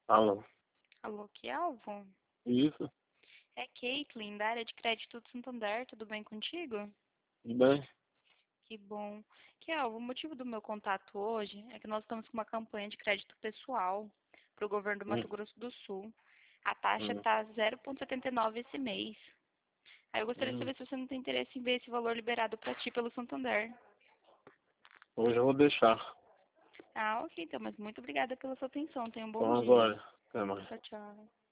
Alô? Alô, que Alvo? Isso? É Caitlin, da área de crédito do Santander, tudo bem contigo? Tudo bem? Que bom. Que Alvo, o motivo do meu contato hoje é que nós estamos com uma campanha de crédito pessoal para o governo do Hum, Mato Grosso do Sul. A taxa hum, está 0,79 esse mês. Aí eu gostaria de hum. saber se você não tem interesse em ver esse valor liberado para ti pelo Santander. Hoje eu vou deixar. Ah, ok, então, mas muito obrigada pela sua atenção. Tenha um bom Então dia. agora. Até mais. Tchau, tchau.